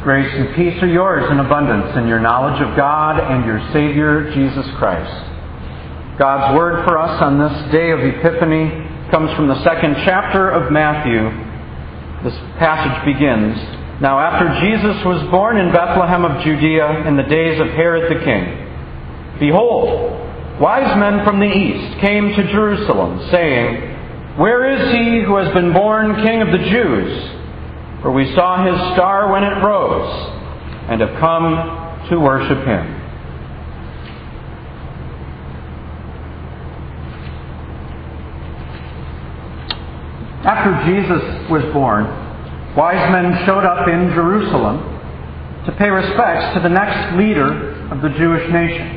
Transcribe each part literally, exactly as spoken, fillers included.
Grace and peace are yours in abundance in your knowledge of God and your Savior, Jesus Christ. God's word for us on this day of Epiphany comes from the second chapter of Matthew. This passage begins, "Now after Jesus was born in Bethlehem of Judea in the days of Herod the king, behold, wise men from the east came to Jerusalem, saying, 'Where is he who has been born King of the Jews? For we saw his star when it rose, and have come to worship him.'" After Jesus was born, wise men showed up in Jerusalem to pay respects to the next leader of the Jewish nation.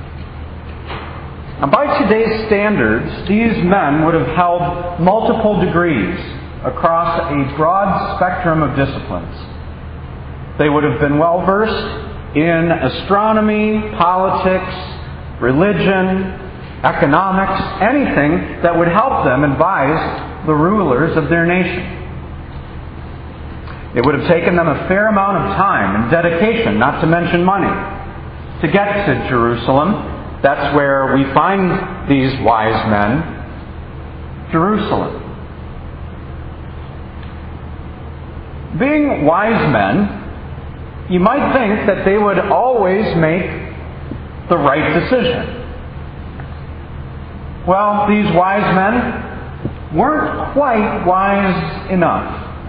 Now, by today's standards, these men would have held multiple degrees across a broad spectrum of disciplines. They would have been well versed in astronomy, politics, religion, economics, anything that would help them advise the rulers of their nation. It would have taken them a fair amount of time and dedication, not to mention money, to get to Jerusalem. That's where we find these wise men, Jerusalem. Being wise men, you might think that they would always make the right decision. Well, these wise men weren't quite wise enough.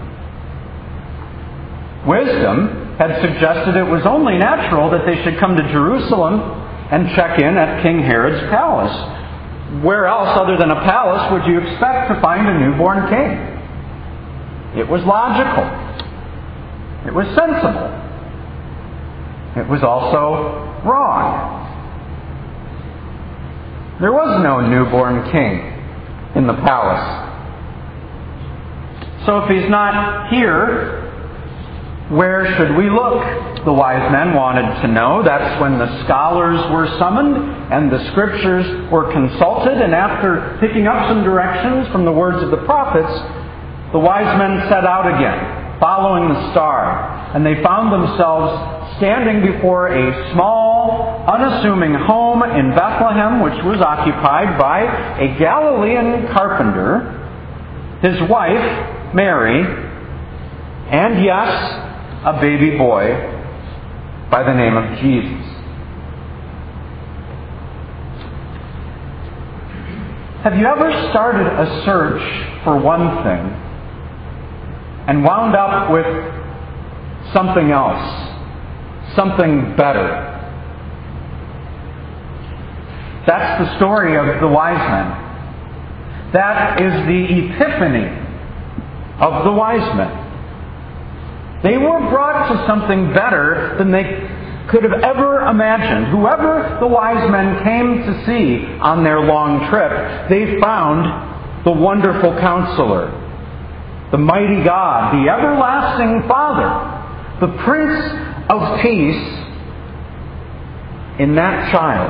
Wisdom had suggested it was only natural that they should come to Jerusalem and check in at King Herod's palace. Where else other than a palace would you expect to find a newborn king? It was logical. It was sensible. It was also wrong. There was no newborn king in the palace. So if he's not here, where should we look? The wise men wanted to know. That's when the scholars were summoned and the scriptures were consulted. And after picking up some directions from the words of the prophets, the wise men set out again, following the star. And they found themselves standing before a small, unassuming home in Bethlehem, which was occupied by a Galilean carpenter, his wife, Mary, and yes, a baby boy by the name of Jesus. Have you ever started a search for one thing and wound up with something else, something better? That's the story of the wise men. That is the epiphany of the wise men. They were brought to something better than they could have ever imagined. Whoever the wise men came to see on their long trip, they found the wonderful Counselor, the mighty God, the everlasting Father, the Prince of Peace in that child.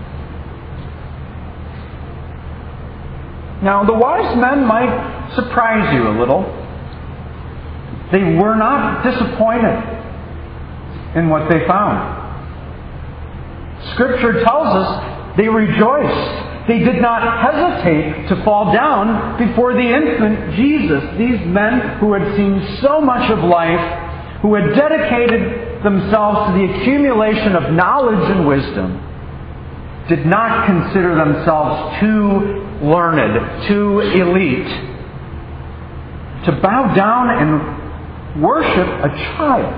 Now, the wise men might surprise you a little. They were not disappointed in what they found. Scripture tells us they rejoiced. They did not hesitate to fall down before the infant Jesus. These men who had seen so much of life, who had dedicated themselves to the accumulation of knowledge and wisdom, did not consider themselves too learned, too elite, to bow down and worship a child.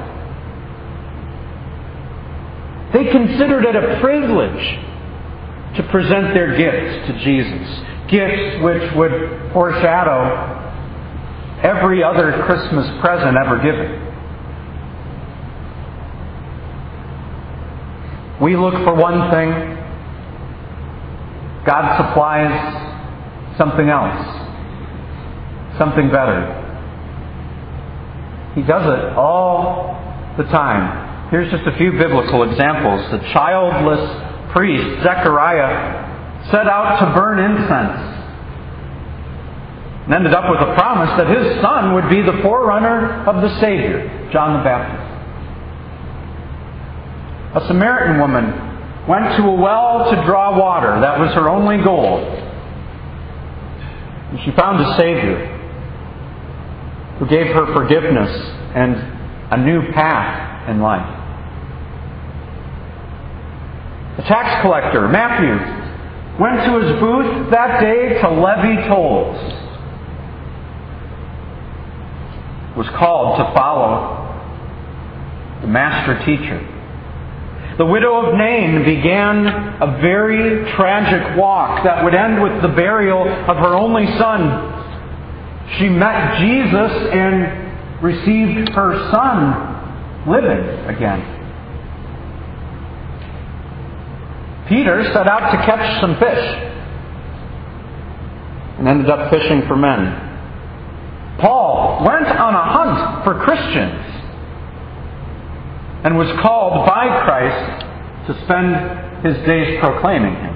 They considered it a privilege to present their gifts to Jesus. Gifts which would foreshadow every other Christmas present ever given. We look for one thing, God supplies something else, something better. He does it all the time. Here's just a few biblical examples. The childless priest, Zechariah, set out to burn incense and ended up with a promise that his son would be the forerunner of the Savior, John the Baptist. A Samaritan woman went to a well to draw water. That was her only goal. And she found a Savior who gave her forgiveness and a new path in life. The tax collector, Matthew, went to his booth that day to levy tolls. Was called to follow the master teacher. The widow of Nain began a very tragic walk that would end with the burial of her only son. She met Jesus and received her son living again. Peter set out to catch some fish and ended up fishing for men. Paul went on a hunt for Christians and was called by Christ to spend his days proclaiming Him.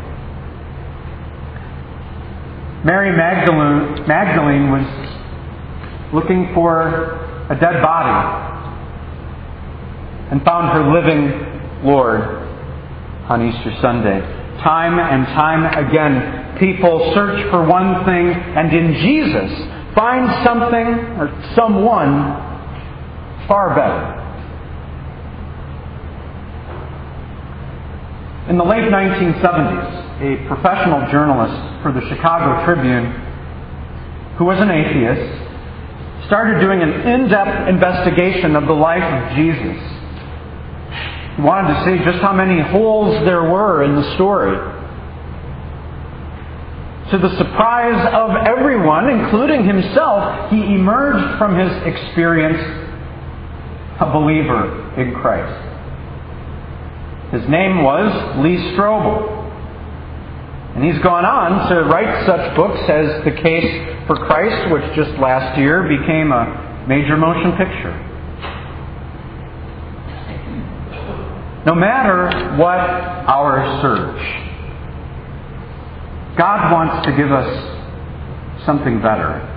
Mary Magdalene, Magdalene was looking for a dead body and found her living Lord on Easter Sunday. Time and time again, people search for one thing, and in Jesus find something or someone far better. In the late nineteen seventies, a professional journalist for the Chicago Tribune, who was an atheist, started doing an in-depth investigation of the life of Jesus. He wanted to see just how many holes there were in the story. To the surprise of everyone, including himself, he emerged from his experience a believer in Christ. His name was Lee Strobel. And he's gone on to write such books as The Case for Christ, which just last year became a major motion picture. No matter what our search, God wants to give us something better.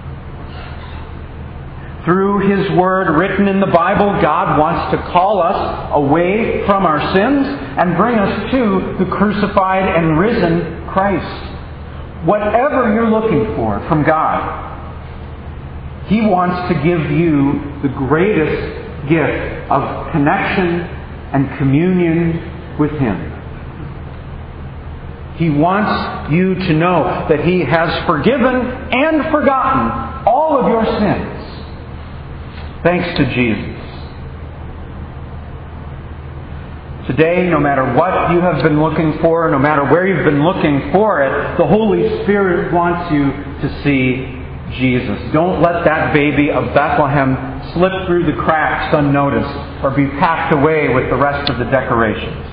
Through His Word written in the Bible, God wants to call us away from our sins and bring us to the crucified and risen Christ. Whatever you're looking for from God, He wants to give you the greatest gift of connection and communion with Him. He wants you to know that He has forgiven and forgotten all of your sins. Thanks to Jesus. Today, no matter what you have been looking for, no matter where you've been looking for it, the Holy Spirit wants you to see Jesus. Don't let that baby of Bethlehem slip through the cracks unnoticed or be packed away with the rest of the decorations.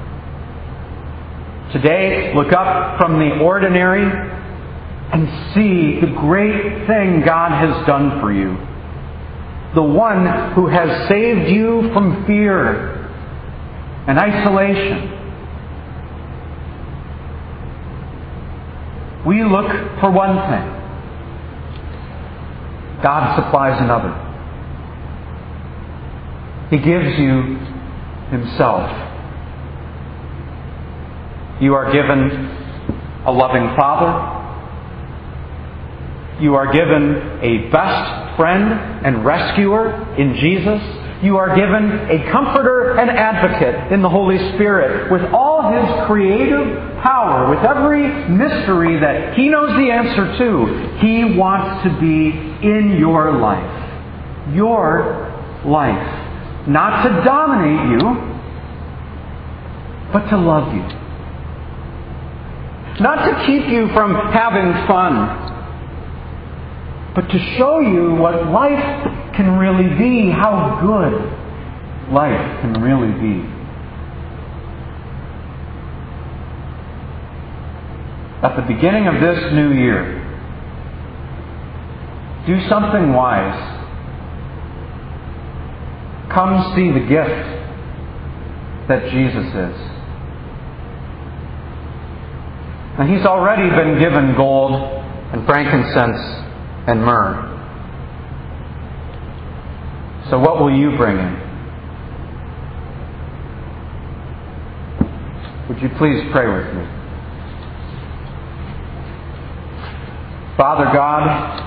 Today, look up from the ordinary and see the great thing God has done for you. The one who has saved you from fear and isolation. We look for one thing. God supplies another. He gives you Himself. You are given a loving Father. You are given a best friend and rescuer in Jesus. You are given a comforter and advocate in the Holy Spirit. With all His creative power, with every mystery that He knows the answer to, He wants to be in your life. Your life. Not to dominate you, but to love you. Not to keep you from having fun, but to show you what life can really be, how good life can really be. At the beginning of this new year, do something wise. Come see the gift that Jesus is. Now, He's already been given gold and frankincense and myrrh. So what will you bring Him? Would you please pray with me? Father God,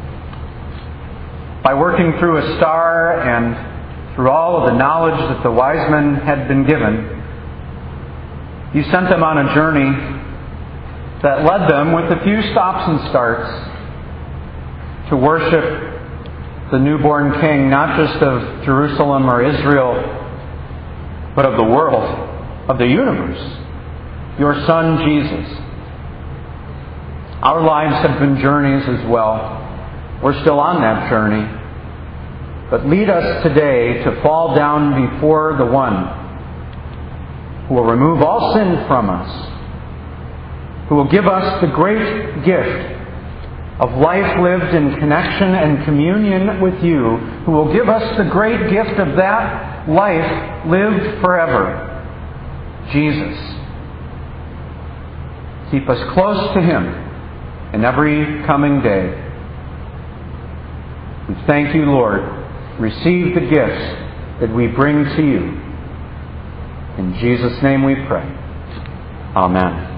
by working through a star and through all of the knowledge that the wise men had been given, you sent them on a journey that led them, with a few stops and starts, to worship the newborn King, not just of Jerusalem or Israel, but of the world, of the universe, your Son, Jesus. Our lives have been journeys as well. We're still on that journey. But lead us today to fall down before the one who will remove all sin from us, who will give us the great gift of life lived in connection and communion with you, who will give us the great gift of that life lived forever, Jesus. Keep us close to Him in every coming day. We thank you, Lord. Receive the gifts that we bring to you. In Jesus' name we pray. Amen.